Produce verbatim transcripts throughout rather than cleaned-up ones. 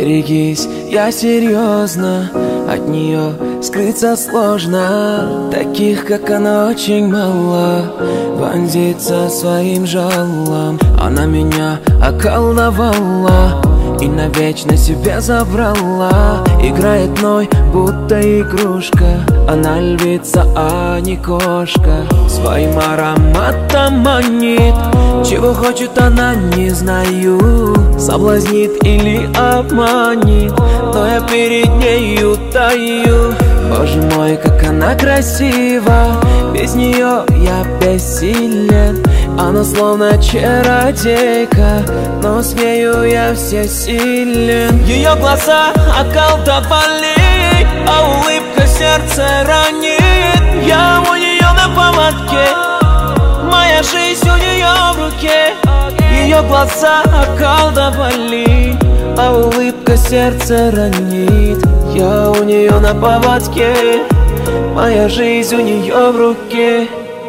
берегись, я серьезно, от нее скрыться сложно. Таких, как она, очень мало, вонзится своим жалом. Она меня околдовала и навечно себе забрала. Играет мной, будто игрушка. Она львица, а не кошка. Своим ароматом манит. Чего хочет она, не знаю. Соблазнит или обманет, но я перед нею таю. Боже мой, как она красива. Без нее я бессилен. Она словно чародейка, но с нею я всесилен. Ее глаза околдовали, а улыбка сердце ранит. Я у нее на поводке, моя жизнь у нее в руке. Ее глаза околдовали, а улыбка сердце ранит. Я у нее на поводке, моя жизнь у нее в руке.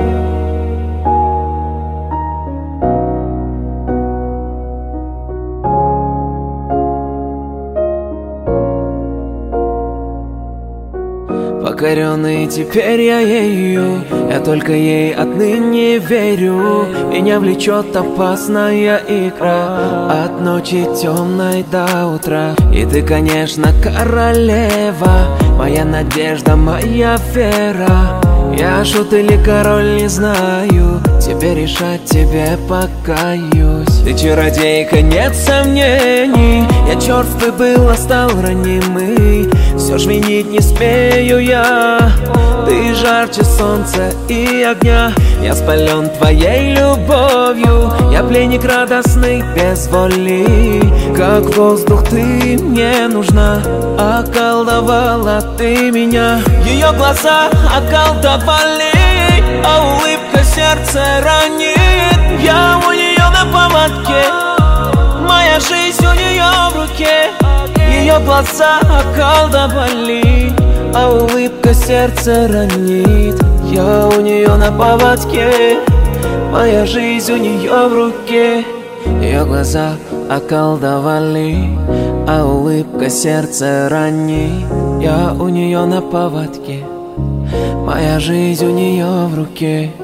Покоренный теперь я ею, я только ей отныне верю. Меня влечет опасная игра от ночи темной до утра. И ты, конечно, королева, моя надежда, моя вера. Я шут или король, не знаю, тебе решать, тебе покаюсь. Ты чародейка, нет сомнений, я черствый был, а стал ранимый. Все ж винить не смею я, ты жарче солнца и огня. Я спален твоей любовью, я пленник радостный без воли. Как воздух ты мне нужна, околдовала ты меня. Ее глаза околдовали, а улыбка сердце ранит. Я у нее на поводке, моя жизнь у нее в руке. Ее глаза околдовали, а улыбка сердце ранит. Я у нее на поводке, моя жизнь у нее в руке. Ее глаза околдовали, а улыбка сердце ранит. Я у нее на поводке, моя жизнь у нее в руке.